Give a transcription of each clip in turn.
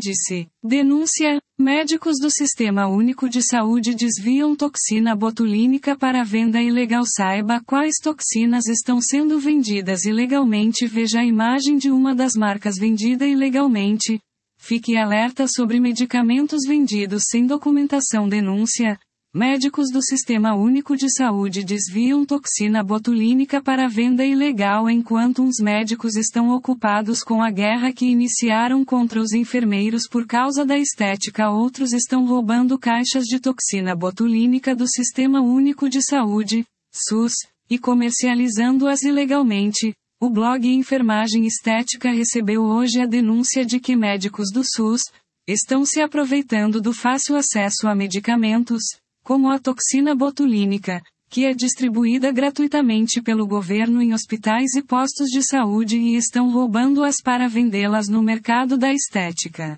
Índice. Denúncia. Médicos do Sistema Único de Saúde desviam toxina botulínica para venda ilegal. Saiba quais toxinas estão sendo vendidas ilegalmente. Veja a imagem de uma das marcas vendida ilegalmente. Fique alerta sobre medicamentos vendidos sem documentação. Denúncia. Médicos do Sistema Único de Saúde desviam toxina botulínica para venda ilegal enquanto uns médicos estão ocupados com a guerra que iniciaram contra os enfermeiros por causa da estética. Outros estão roubando caixas de toxina botulínica do Sistema Único de Saúde, SUS, e comercializando-as ilegalmente. O blog Enfermagem Estética recebeu hoje a denúncia de que médicos do SUS estão se aproveitando do fácil acesso a medicamentos, como a toxina botulínica, que é distribuída gratuitamente pelo governo em hospitais e postos de saúde e estão roubando-as para vendê-las no mercado da estética.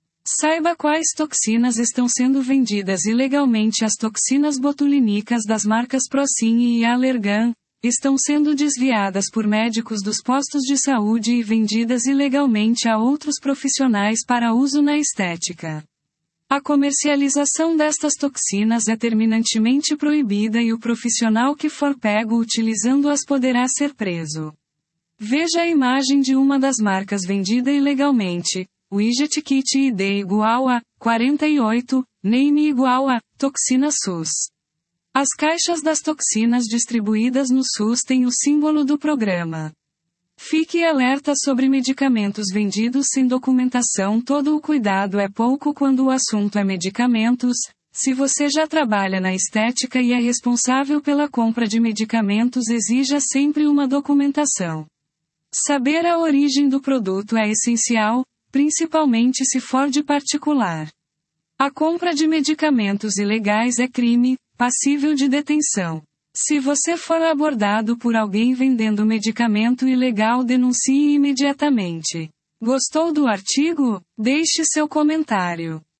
Saiba quais toxinas estão sendo vendidas ilegalmente. As toxinas botulínicas das marcas Procin e Allergan estão sendo desviadas por médicos dos postos de saúde e vendidas ilegalmente a outros profissionais para uso na estética. A comercialização destas toxinas é terminantemente proibida e o profissional que for pego utilizando-as poderá ser preso. Veja a imagem de uma das marcas vendida ilegalmente. Widget Kit ID igual a 48, Name igual a toxina SUS. As caixas das toxinas distribuídas no SUS têm o símbolo do programa. Fique alerta sobre medicamentos vendidos sem documentação. Todo o cuidado é pouco quando o assunto é medicamentos. Se você já trabalha na estética e é responsável pela compra de medicamentos, exija sempre uma documentação. Saber a origem do produto é essencial, principalmente se for de particular. A compra de medicamentos ilegais é crime, passível de detenção. Se você for abordado por alguém vendendo medicamento ilegal, denuncie imediatamente. Gostou do artigo? Deixe seu comentário.